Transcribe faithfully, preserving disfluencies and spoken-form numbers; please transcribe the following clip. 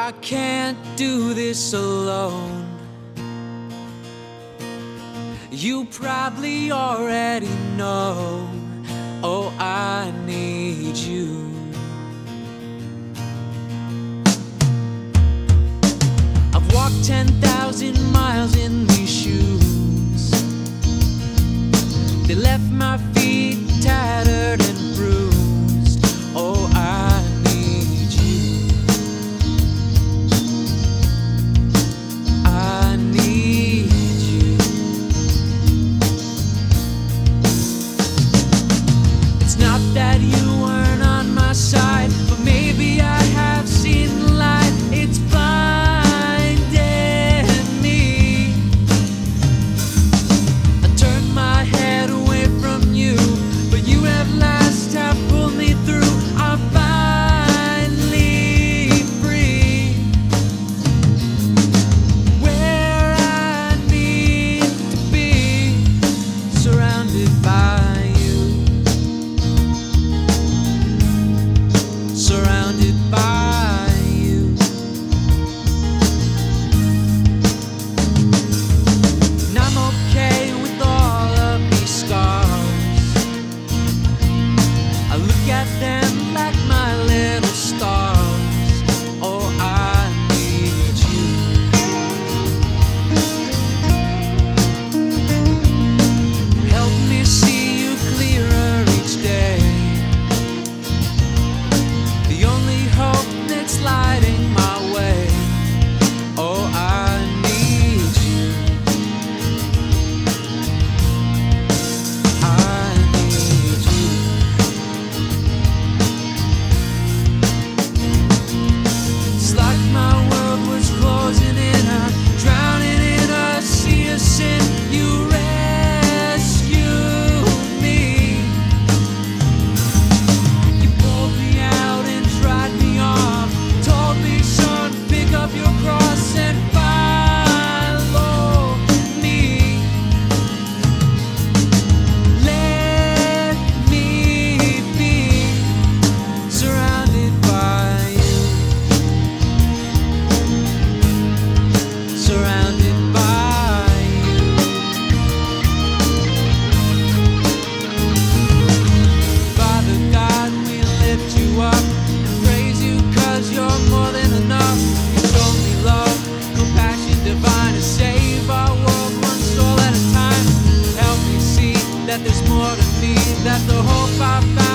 I can't do this alone. You probably already know. Oh, I need you. I've walked ten thousand miles in these shoes. They left my feet tattered and bruised. Oh, I need you. I need you. It's not that you weren't on my side, but maybe I have seen the light. It's blinded me. I turned my head away from you, but you at last have pulled me through. I'm finally free. Where I need to be, surrounded by you. Surrounded by you. And I'm okay with all of these scars. I look at them like my little stars. Oh, I need you. Help me see you clearer each day. The only hope that's lighting my way. Oh, I need you. I need you. It's like my world was closing in, I'm drowning in a sea of sin. You rescued me. You pulled me out and dried me off. Told me, son, pick up your cross and follow me. Let me be surrounded by you. Surrounded by you. Father God, we lift you up and praise you, 'cause you're more than enough. You show me love, compassion divine to save our world one soul at a time. Help me see that there's more to me, that the hope I found